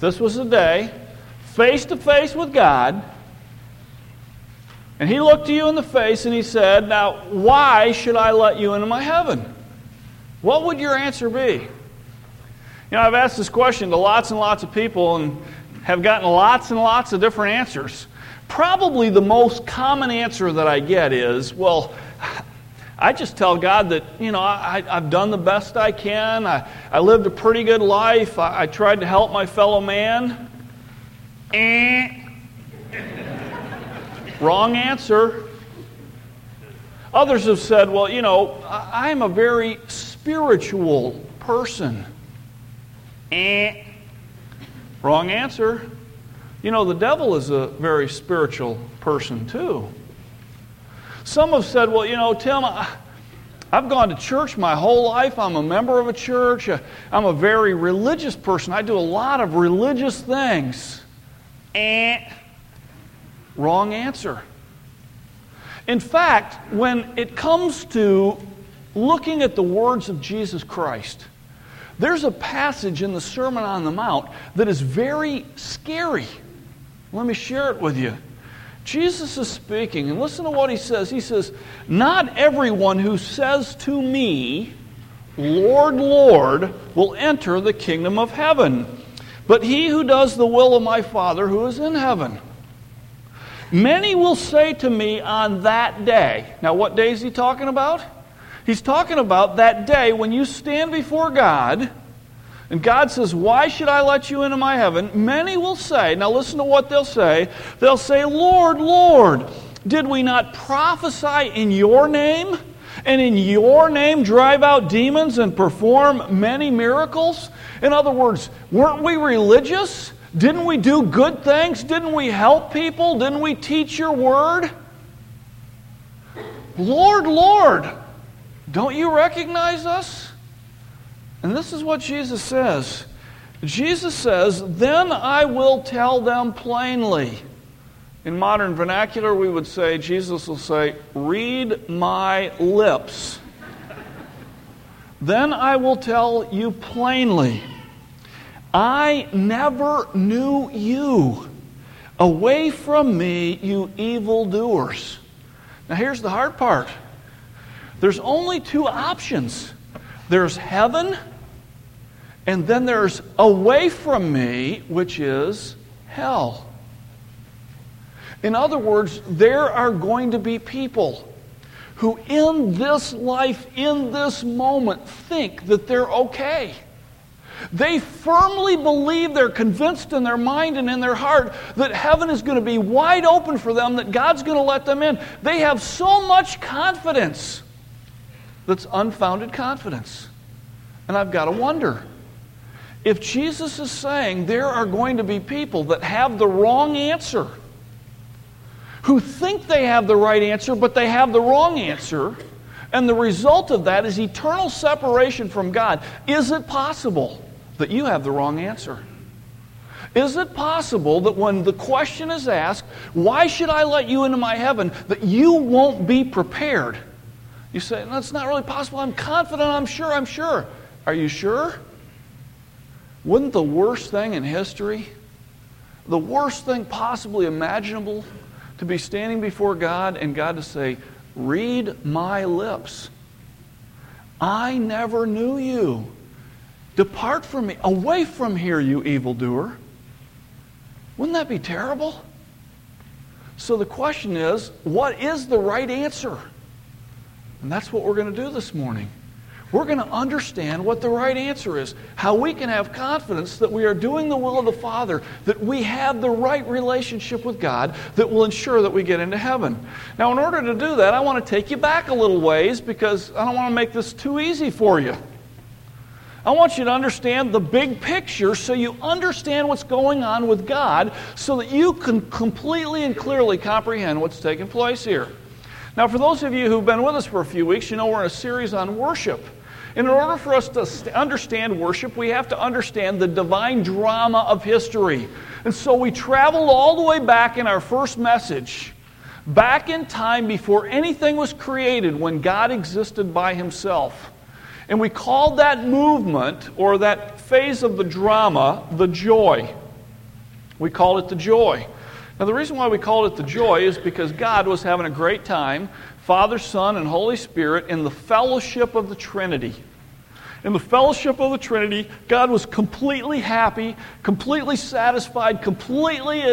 this was a day, face to face with God, and He looked to you in the face and He said, now, why should I let you into my heaven? What would your answer be? You know, I've asked this question to lots and lots of people and have gotten lots and lots of different answers. Probably the most common answer that I get is, well, I just tell God that, you know, I've done the best I can. I lived a pretty good life. I tried to help my fellow man. Wrong answer. Others have said, well, you know, I'm a very spiritual person. Wrong answer. You know, the devil is a very spiritual person too. Some have said, well, you know, Tim, I've gone to church my whole life. I'm a member of a church. I'm a very religious person. I do a lot of religious things. Wrong answer. In fact, when it comes to looking at the words of Jesus Christ, there's a passage in the Sermon on the Mount that is very scary. Let me share it with you. Jesus is speaking, and listen to what He says. He says, not everyone who says to me, Lord, Lord, will enter the kingdom of heaven, but he who does the will of my Father who is in heaven. Many will say to me on that day. Now, what day is He talking about? He's talking about that day when you stand before God, and God says, why should I let you into my heaven? Many will say, now listen to what they'll say. They'll say, Lord, Lord, did we not prophesy in your name? And in your name drive out demons and perform many miracles? In other words, weren't we religious? Didn't we do good things? Didn't we help people? Didn't we teach your word? Lord, Lord, don't you recognize us? And this is what Jesus says. Jesus says, then I will tell them plainly. In modern vernacular, we would say, Jesus will say, read my lips. Then I will tell you plainly, I never knew you. Away from me, you evildoers. Now here's the hard part. There's only two options. There's heaven, and then there's away from me, which is hell. In other words, there are going to be people who in this life, in this moment, think that they're okay. They firmly believe, they're convinced in their mind and in their heart that heaven is going to be wide open for them, that God's going to let them in. They have so much confidence that's unfounded confidence. And I've got to wonder, if Jesus is saying there are going to be people that have the wrong answer, who think they have the right answer, but they have the wrong answer, and the result of that is eternal separation from God, is it possible that you have the wrong answer? Is it possible that when the question is asked, why should I let you into my heaven, that you won't be prepared? You say, that's not really possible. I'm confident, I'm sure. Are you sure? Wouldn't the worst thing in history, the worst thing possibly imaginable, to be standing before God and God to say, read my lips. I never knew you. Depart from me. Away from here, you evildoer. Wouldn't that be terrible? So the question is, what is the right answer? And that's what we're going to do this morning. We're going to understand what the right answer is, how we can have confidence that we are doing the will of the Father, that we have the right relationship with God that will ensure that we get into heaven. Now, in order to do that, I want to take you back a little ways because I don't want to make this too easy for you. I want you to understand the big picture so you understand what's going on with God so that you can completely and clearly comprehend what's taking place here. Now, for those of you who've been with us for a few weeks, you know we're in a series on worship. And in order for us to understand worship, we have to understand the divine drama of history. And so we traveled all the way back in our first message, back in time before anything was created, when God existed by Himself. And we called that movement, or that phase of the drama, the joy. We called it the joy. Now, the reason why we called it the joy is because God was having a great time, Father, Son, and Holy Spirit, in the fellowship of the Trinity. In the fellowship of the Trinity, God was completely happy, completely satisfied, completely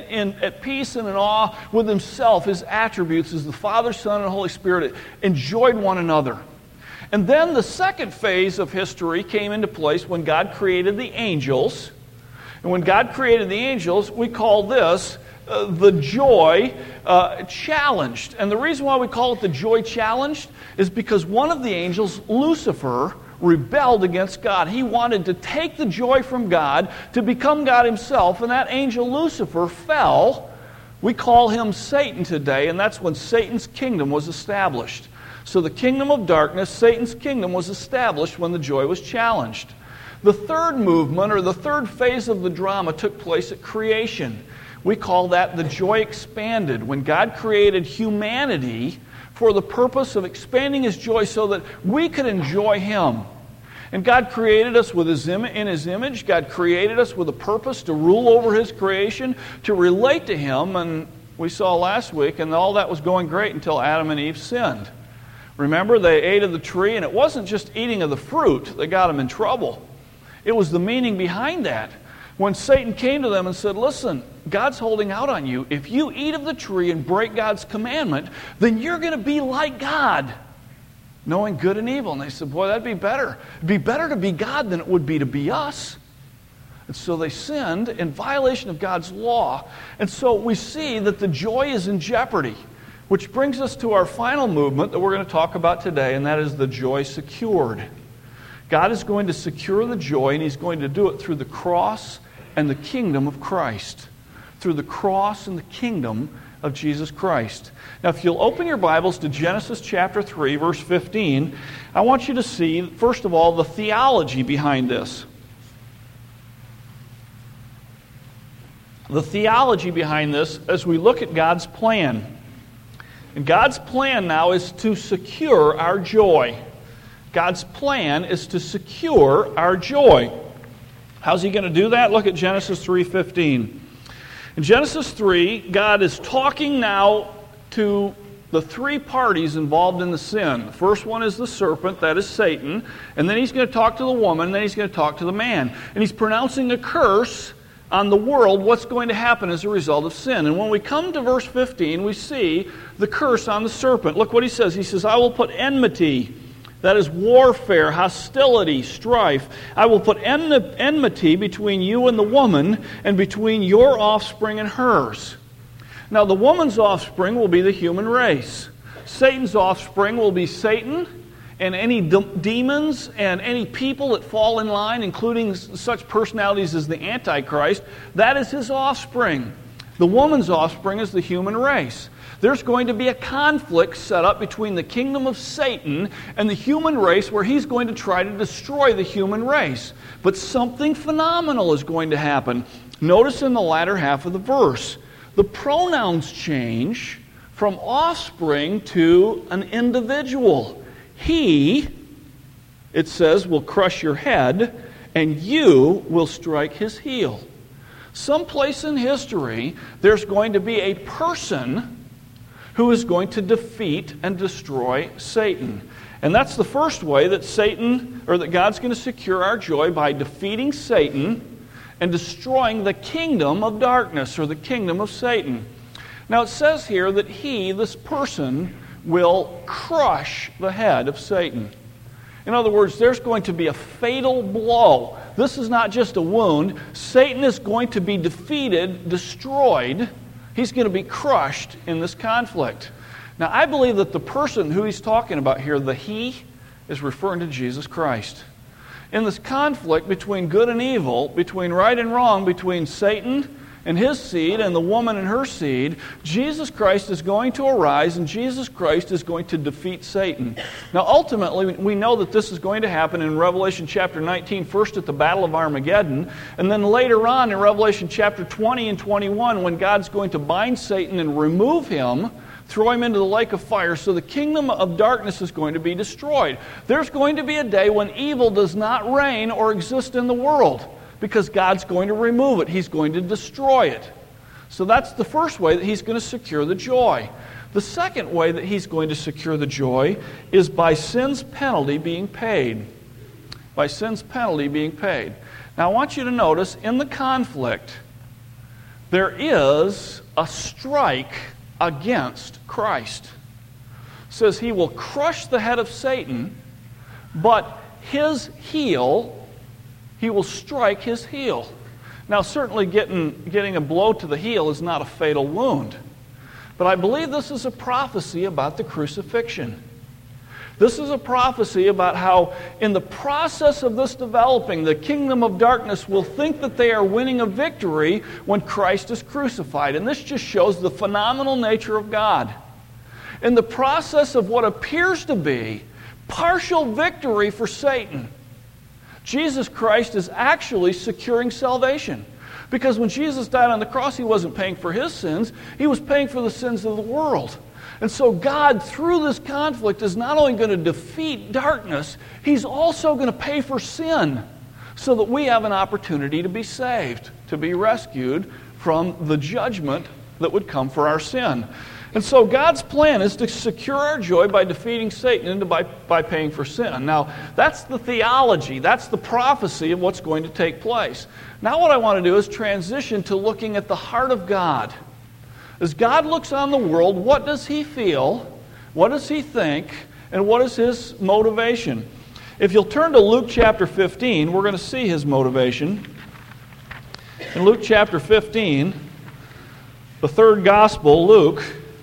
at peace and in awe with Himself, His attributes as the Father, Son, and Holy Spirit enjoyed one another. And then the second phase of history came into place when God created the angels. And when God created the angels, we call this the joy challenged. And the reason why we call it the joy challenged is because one of the angels, Lucifer, rebelled against God. He wanted to take the joy from God to become God Himself, and that angel Lucifer fell. We call him Satan today, and that's when Satan's kingdom was established. So the kingdom of darkness, Satan's kingdom, was established when the joy was challenged. The third movement, or the third phase of the drama, took place at creation. We call that the joy expanded, when God created humanity for the purpose of expanding His joy so that we could enjoy Him. And God created us in His image. God created us with a purpose to rule over His creation, to relate to Him. And we saw last week, and all that was going great until Adam and Eve sinned. Remember, they ate of the tree, and it wasn't just eating of the fruit that got them in trouble. It was the meaning behind that. When Satan came to them and said, listen, God's holding out on you. If you eat of the tree and break God's commandment, then you're going to be like God, knowing good and evil. And they said, boy, that'd be better. It'd be better to be God than it would be to be us. And so they sinned in violation of God's law. And so we see that the joy is in jeopardy, which brings us to our final movement that we're going to talk about today, and that is the joy secured. God is going to secure the joy, and He's going to do it through the cross and the kingdom of Christ. Through the cross and the kingdom of Jesus Christ. Now, if you'll open your Bibles to Genesis chapter 3, verse 15, I want you to see, first of all, the theology behind this. The theology behind this as we look at God's plan. And God's plan now is to secure our joy. God's plan is to secure our joy. How's He going to do that? Look at Genesis 3:15. In Genesis 3, God is talking now to the three parties involved in the sin. The first one is the serpent, that is Satan. And then He's going to talk to the woman, and then He's going to talk to the man. And He's pronouncing a curse on the world, what's going to happen as a result of sin. And when we come to verse 15, we see the curse on the serpent. Look what he says. He says, I will put enmity, that is warfare, hostility, strife. I will put enmity between you and the woman, and between your offspring and hers. Now the woman's offspring will be the human race. Satan's offspring will be Satan, and any demons and any people that fall in line, including such personalities as the Antichrist, that is his offspring. The woman's offspring is the human race. There's going to be a conflict set up between the kingdom of Satan and the human race, where he's going to try to destroy the human race. But something phenomenal is going to happen. Notice in the latter half of the verse, the pronouns change from offspring to an individual. He, it says, will crush your head, and you will strike his heel. Someplace in history, there's going to be a person who is going to defeat and destroy Satan. And that's the first way that that God's going to secure our joy, by defeating Satan and destroying the kingdom of darkness, or the kingdom of Satan. Now it says here that this person, will crush the head of Satan. In other words, there's going to be a fatal blow. This is not just a wound. Satan is going to be defeated, destroyed. He's going to be crushed in this conflict. Now, I believe that the person who he's talking about here, the he, is referring to Jesus Christ. In this conflict between good and evil, between right and wrong, between Satan and his seed and the woman and her seed, Jesus Christ is going to arise, and Jesus Christ is going to defeat Satan. Now, ultimately, we know that this is going to happen in Revelation chapter 19, first at the Battle of Armageddon, and then later on in Revelation chapter 20 and 21, when God's going to bind Satan and remove him, throw him into the lake of fire, so the kingdom of darkness is going to be destroyed. There's going to be a day when evil does not reign or exist in the world. Because God's going to remove it. He's going to destroy it. So that's the first way that he's going to secure the joy. The second way that he's going to secure the joy is by sin's penalty being paid. By sin's penalty being paid. Now I want you to notice in the conflict, there is a strike against Christ. It says he will crush the head of Satan, but his heel, he will strike his heel. Now certainly getting a blow to the heel is not a fatal wound. But I believe this is a prophecy about the crucifixion. This is a prophecy about how in the process of this developing, the kingdom of darkness will think that they are winning a victory when Christ is crucified. And this just shows the phenomenal nature of God. In the process of what appears to be partial victory for Satan, Jesus Christ is actually securing salvation. Because when Jesus died on the cross, he wasn't paying for his sins, he was paying for the sins of the world. And so God, through this conflict, is not only going to defeat darkness, he's also going to pay for sin so that we have an opportunity to be saved, to be rescued from the judgment that would come for our sin. And so God's plan is to secure our joy by defeating Satan and by paying for sin. Now, that's the theology, that's the prophecy of what's going to take place. Now what I want to do is transition to looking at the heart of God. As God looks on the world, what does he feel? What does he think? And what is his motivation? If you'll turn to Luke chapter 15, we're going to see his motivation. In Luke chapter 15, the third gospel, Luke,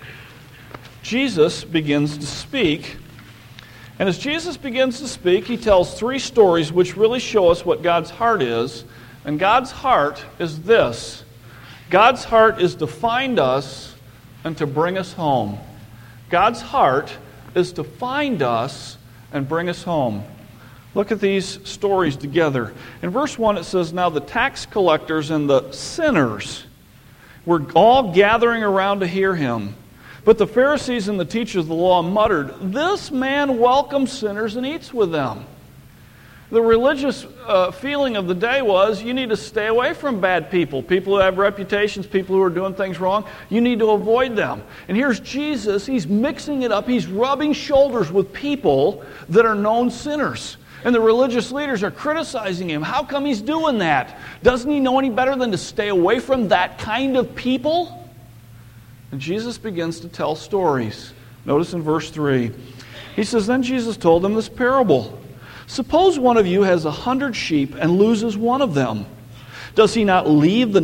Jesus begins to speak. And as Jesus begins to speak, he tells three stories which really show us what God's heart is. And God's heart is this. God's heart is to find us and to bring us home. God's heart is to find us and bring us home. Look at these stories together. In verse 1 it says, "Now the tax collectors and the sinners were all gathering around to hear him. But the Pharisees and the teachers of the law muttered, 'This man welcomes sinners and eats with them.'" The religious feeling of the day was, you need to stay away from bad people. People who have reputations, people who are doing things wrong, you need to avoid them. And here's Jesus, he's mixing it up. He's rubbing shoulders with people that are known sinners. And the religious leaders are criticizing him. How come he's doing that? Doesn't he know any better than to stay away from that kind of people? And Jesus begins to tell stories. Notice in verse 3. He says, "Then Jesus told them this parable. Suppose one of you has 100 sheep and loses one of them. Does he not leave the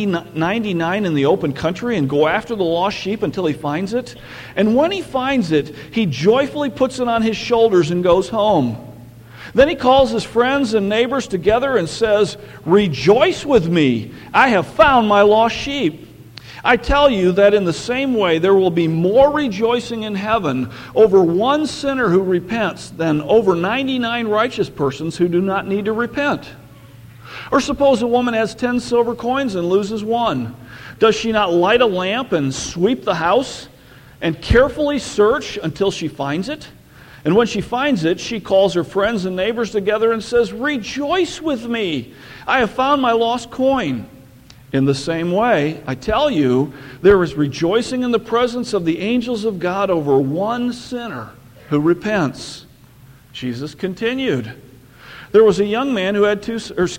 99 in the open country and go after the lost sheep until he finds it? And when he finds it, he joyfully puts it on his shoulders and goes home. Then he calls his friends and neighbors together and says, 'Rejoice with me, I have found my lost sheep.' I tell you that in the same way there will be more rejoicing in heaven over one sinner who repents than over 99 righteous persons who do not need to repent. Or suppose a woman has 10 silver coins and loses one. Does she not light a lamp and sweep the house and carefully search until she finds it? And when she finds it, she calls her friends and neighbors together and says, 'Rejoice with me, I have found my lost coin.' In the same way, I tell you, there is rejoicing in the presence of the angels of God over one sinner who repents." Jesus continued. There was a man who had two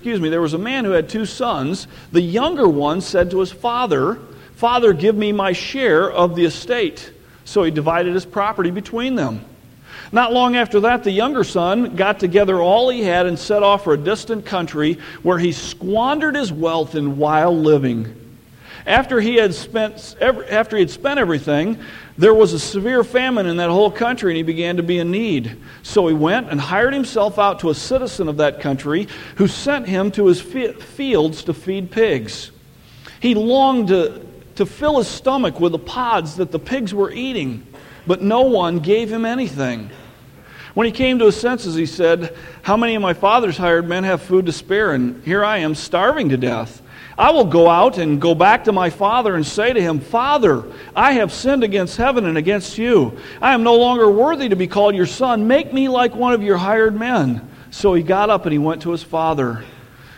sons. The younger one said to his father, "Father, give me my share of the estate." So he divided his property between them. Not long after that, the younger son got together all he had and set off for a distant country where he squandered his wealth in wild living. After he had spent everything, there was a severe famine in that whole country, and he began to be in need. So he went and hired himself out to a citizen of that country who sent him to his fields to feed pigs. He longed to fill his stomach with the pods that the pigs were eating, but no one gave him anything. When he came to his senses, he said, "How many of my father's hired men have food to spare, and here I am starving to death? I will go out and go back to my father and say to him, 'Father, I have sinned against heaven and against you. I am no longer worthy to be called your son. Make me like one of your hired men.' So he got up and he went to his father.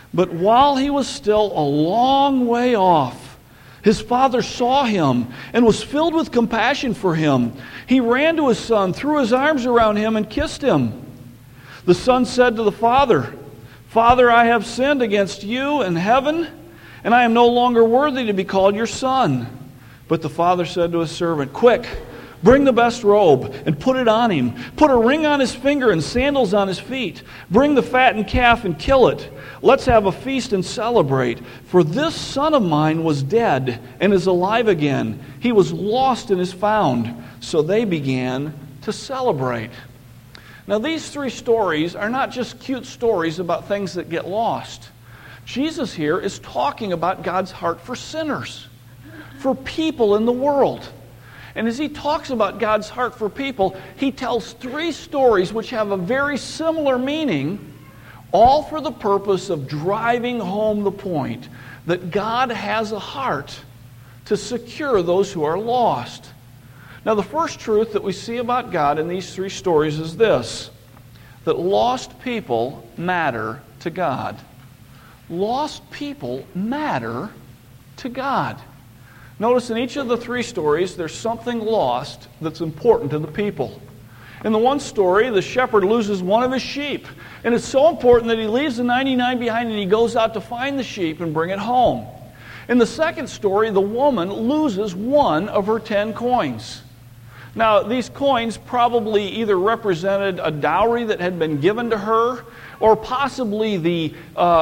But while he was still a long way off, his father saw him and was filled with compassion for him. He ran to his son, threw his arms around him, and kissed him. The son said to the father, "Father, I have sinned against you and heaven, and I am no longer worthy to be called your son." But the father said to his servant, "Quick, bring the best robe and put it on him. Put a ring on his finger and sandals on his feet. Bring the fattened calf and kill it. Let's have a feast and celebrate. For this son of mine was dead and is alive again. He was lost and is found." So they began to celebrate. Now, these three stories are not just cute stories about things that get lost. Jesus here is talking about God's heart for sinners, for people in the world. And as he talks about God's heart for people, he tells three stories which have a very similar meaning, all for the purpose of driving home the point that God has a heart to secure those who are lost. Now, the first truth that we see about God in these three stories is this: that lost people matter to God. Lost people matter to God. Notice in each of the three stories, there's something lost that's important to the people. In the one story, the shepherd loses one of his sheep, and it's so important that he leaves the 99 behind and he goes out to find the sheep and bring it home. In the second story, the woman loses one of her 10 coins. Now, these coins probably either represented a dowry that had been given to her, or possibly the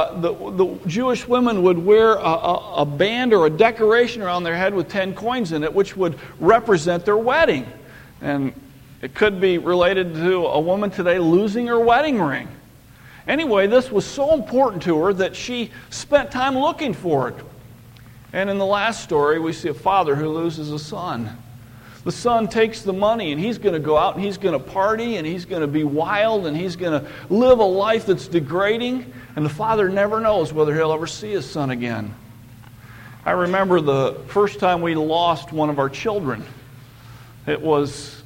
Jewish women would wear a band or a decoration around their head with 10 coins in it, which would represent their wedding. And it could be related to a woman today losing her wedding ring. Anyway, this was so important to her that she spent time looking for it. And in the last story, we see a father who loses a son. The son takes the money and he's going to go out and he's going to party and he's going to be wild and he's going to live a life that's degrading, and the father never knows whether he'll ever see his son again. I remember the first time we lost one of our children. It was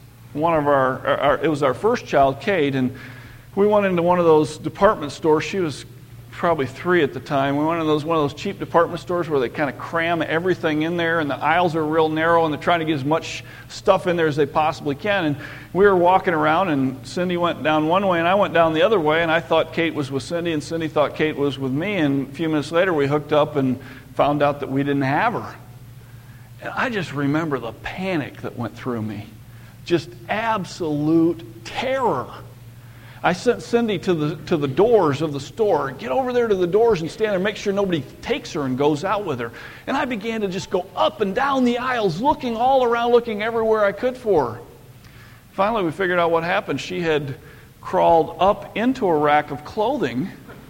it was our first child, Kate, and we went into one of those department stores. She was probably 3 at the time. We went into one of those cheap department stores where they kind of cram everything in there, and the aisles are real narrow, and they're trying to get as much stuff in there as they possibly can. And we were walking around, and Cindy went down one way, and I went down the other way, and I thought Kate was with Cindy, and Cindy thought Kate was with me, and a few minutes later we hooked up and found out that we didn't have her. And I just remember the panic that went through me. Just absolute terror. I sent Cindy to the doors of the store. Get over there to the doors and stand there, make sure nobody takes her and goes out with her. And I began to just go up and down the aisles, looking all around, looking everywhere I could for her. Finally, we figured out what happened. She had crawled up into a rack of clothing.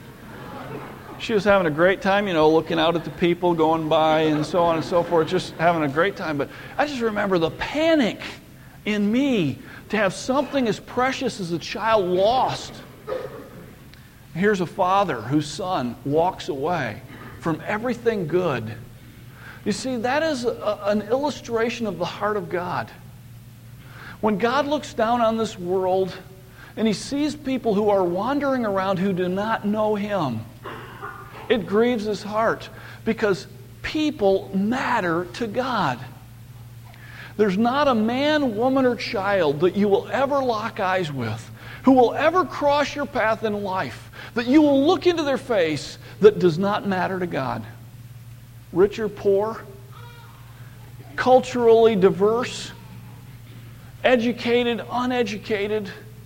She was having a great time, looking out at the people going by and so on and so forth, just having a great time. But I just remember the panic in me to have something as precious as a child lost. Here's a father whose son walks away from everything good. You see, that is an illustration of the heart of God. When God looks down on this world and he sees people who are wandering around who do not know him, it grieves his heart because people matter to God. There's not a man, woman, or child that you will ever lock eyes with, who will ever cross your path in life, that you will look into their face that does not matter to God. Rich or poor, culturally diverse, educated, uneducated,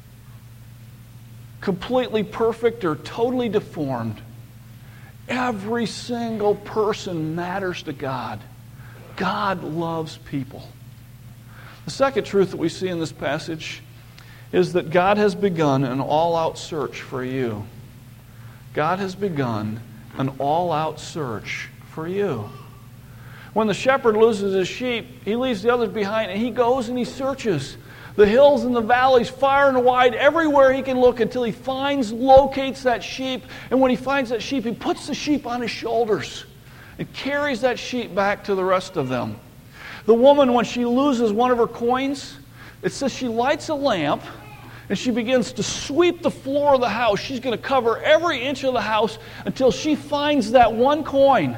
completely perfect or totally deformed. Every single person matters to God. God loves people. The second truth that we see in this passage is that God has begun an all-out search for you. God has begun an all-out search for you. When the shepherd loses his sheep, he leaves the others behind, and he goes and he searches the hills and the valleys, far and wide, everywhere he can look until he locates that sheep. And when he finds that sheep, he puts the sheep on his shoulders and carries that sheep back to the rest of them. The woman, when she loses one of her coins, it says she lights a lamp And she begins to sweep the floor of the house. She's going to cover every inch of the house until she finds that one coin.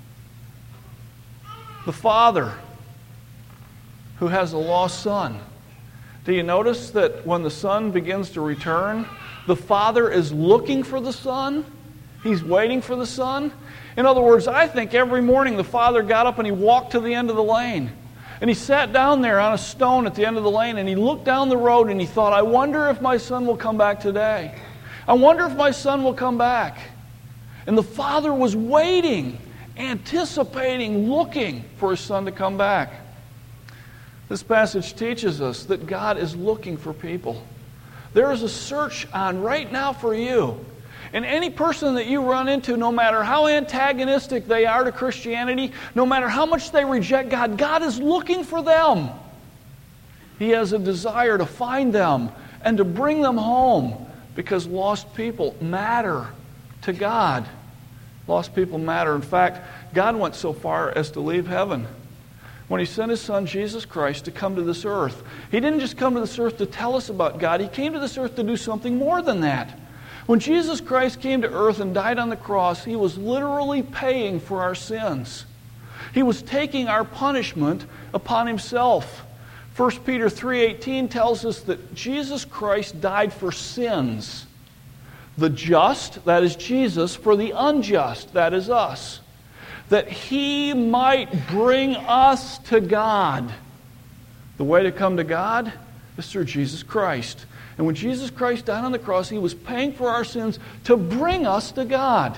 The father who has a lost son. Do you notice that when the son begins to return, the father is looking for the son? He's waiting for the son? In other words, I think every morning the father got up and he walked to the end of the lane. And he sat down there on a stone at the end of the lane and he looked down the road and he thought, I wonder if my son will come back today. I wonder if my son will come back. And the father was waiting, anticipating, looking for his son to come back. This passage teaches us that God is looking for people. There is a search on right now for you. And any person that you run into, no matter how antagonistic they are to Christianity, no matter how much they reject God, God is looking for them. He has a desire to find them and to bring them home, because lost people matter to God. Lost people matter. In fact, God went so far as to leave heaven when He sent His Son, Jesus Christ, to come to this earth. He didn't just come to this earth to tell us about God. He came to this earth to do something more than that. When Jesus Christ came to earth and died on the cross, He was literally paying for our sins. He was taking our punishment upon Himself. 1 Peter 3:18 tells us that Jesus Christ died for sins. The just, that is Jesus, for the unjust, that is us. That He might bring us to God. The way to come to God is through Jesus Christ. And when Jesus Christ died on the cross, He was paying for our sins to bring us to God.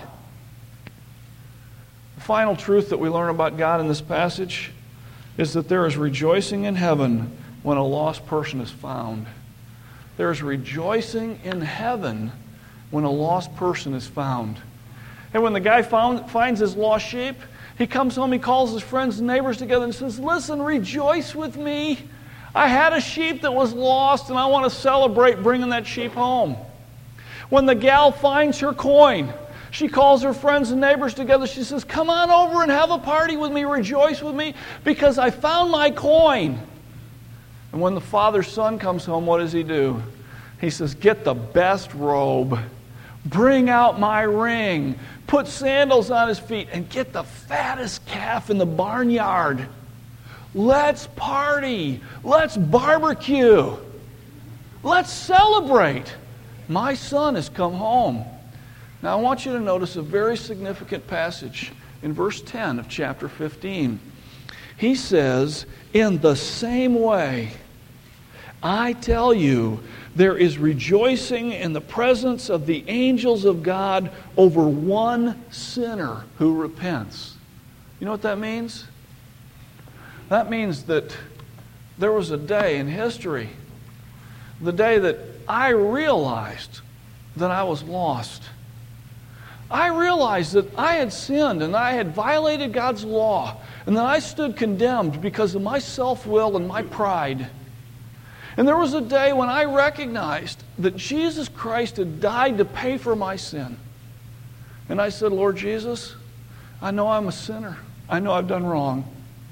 The final truth that we learn about God in this passage is that there is rejoicing in heaven when a lost person is found. There is rejoicing in heaven when a lost person is found. And when the guy finds his lost sheep, he comes home, he calls his friends and neighbors together and says, listen, rejoice with me. I had a sheep that was lost, and I want to celebrate bringing that sheep home. When the gal finds her coin, she calls her friends and neighbors together. She says, come on over and have a party with me, rejoice with me, because I found my coin. And when the father's son comes home, what does he do? He says, get the best robe, bring out my ring, put sandals on his feet, and get the fattest calf in the barnyard. Let's party. Let's barbecue. Let's celebrate. My son has come home. Now I want you to notice a very significant passage in verse 10 of chapter 15. He says, in the same way, I tell you, there is rejoicing in the presence of the angels of God over one sinner who repents. You know what that means? That means that there was a day in history, the day that I realized that I was lost. I realized that I had sinned and I had violated God's law, and that I stood condemned because of my self-will and my pride. And there was a day when I recognized that Jesus Christ had died to pay for my sin. And I said, Lord Jesus, I know I'm a sinner. I know I've done wrong.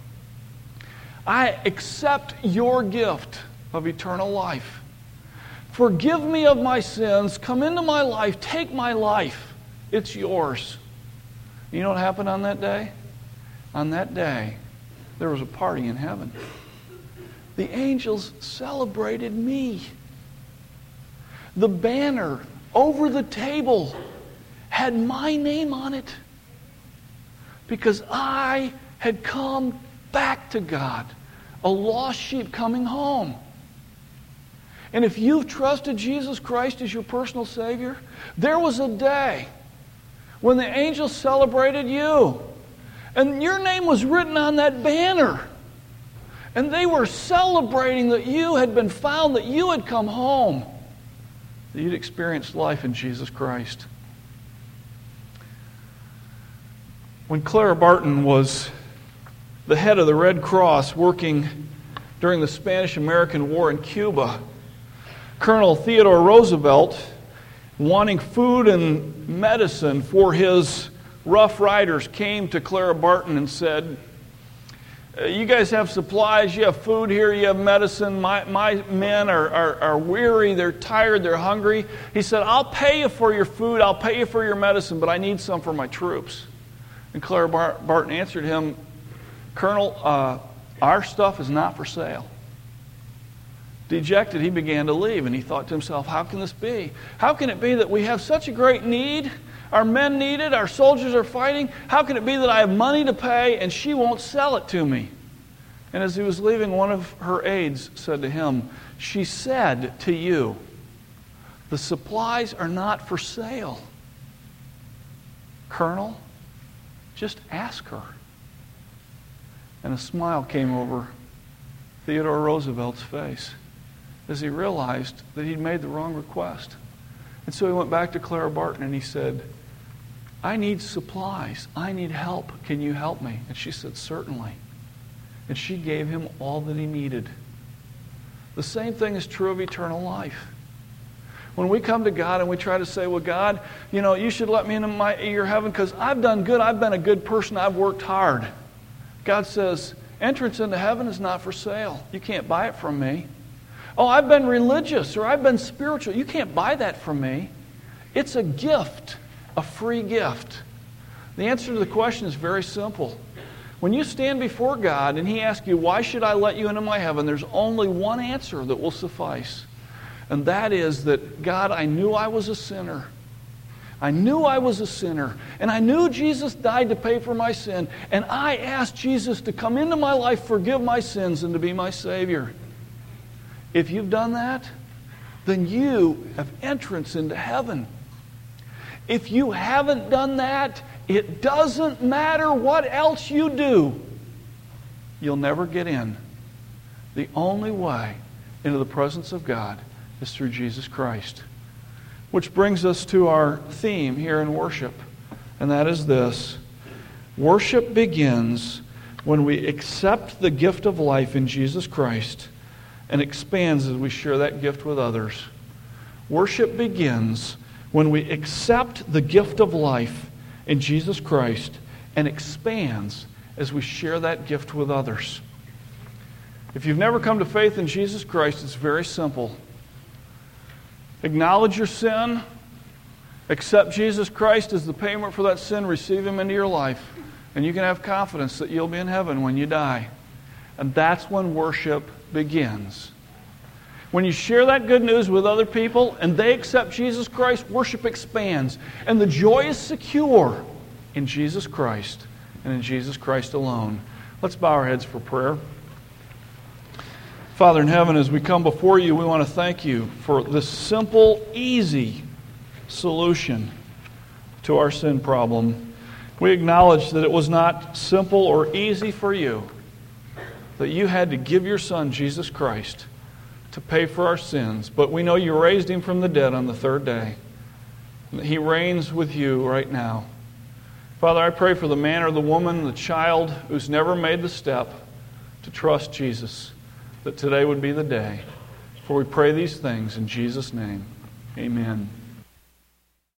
I accept your gift of eternal life. Forgive me of my sins. Come into my life. Take my life. It's yours. You know what happened on that day? On that day, there was a party in heaven. The angels celebrated me. The banner over the table had my name on it because I had come back to God, a lost sheep coming home. And if you've trusted Jesus Christ as your personal Savior, there was a day when the angels celebrated you. And your name was written on that banner. And they were celebrating that you had been found, that you had come home, that you'd experienced life in Jesus Christ. When Clara Barton was the head of the Red Cross working during the Spanish-American War in Cuba, Colonel Theodore Roosevelt, wanting food and medicine for his Rough Riders, came to Clara Barton and said, You guys have supplies, you have food here, you have medicine. My men are weary, they're tired, they're hungry. He said, I'll pay you for your food, I'll pay you for your medicine, but I need some for my troops. And Clara Barton answered him, Colonel, our stuff is not for sale. Dejected, he began to leave, and he thought to himself, how can this be? How can it be that we have such a great need? Our men need it, our soldiers are fighting. How can it be that I have money to pay and she won't sell it to me? And as he was leaving, one of her aides said to him, she said to you, the supplies are not for sale. Colonel, just ask her. And a smile came over Theodore Roosevelt's face as he realized that he'd made the wrong request. And so he went back to Clara Barton and he said, I need supplies. I need help. Can you help me? And she said, certainly. And she gave him all that he needed. The same thing is true of eternal life. When we come to God and we try to say, well, God, you should let me into your heaven because I've done good. I've been a good person. I've worked hard. God says, entrance into heaven is not for sale. You can't buy it from me. Oh, I've been religious or I've been spiritual. You can't buy that from me. It's a gift. A free gift. The answer to the question is very simple. When you stand before God and He asks you, why should I let you into my heaven? There's only one answer that will suffice. And that is that, God, I knew I was a sinner. I knew I was a sinner. And I knew Jesus died to pay for my sin. And I asked Jesus to come into my life, forgive my sins, and to be my Savior. If you've done that, then you have entrance into heaven. If you haven't done that, it doesn't matter what else you do. You'll never get in. The only way into the presence of God is through Jesus Christ. Which brings us to our theme here in worship, and that is this. Worship begins when we accept the gift of life in Jesus Christ and expands as we share that gift with others. Worship begins when we accept the gift of life in Jesus Christ and expands as we share that gift with others. If you've never come to faith in Jesus Christ, it's very simple. Acknowledge your sin, accept Jesus Christ as the payment for that sin, receive Him into your life, and you can have confidence that you'll be in heaven when you die. And that's when worship begins. When you share that good news with other people and they accept Jesus Christ, worship expands. And the joy is secure in Jesus Christ and in Jesus Christ alone. Let's bow our heads for prayer. Father in heaven, as we come before you, we want to thank you for this simple, easy solution to our sin problem. We acknowledge that it was not simple or easy for you, that you had to give your Son, Jesus Christ, to pay for our sins. But we know you raised Him from the dead on the third day. He reigns with you right now. Father, I pray for the man or the woman, the child who's never made the step to trust Jesus, that today would be the day. For we pray these things in Jesus' name. Amen.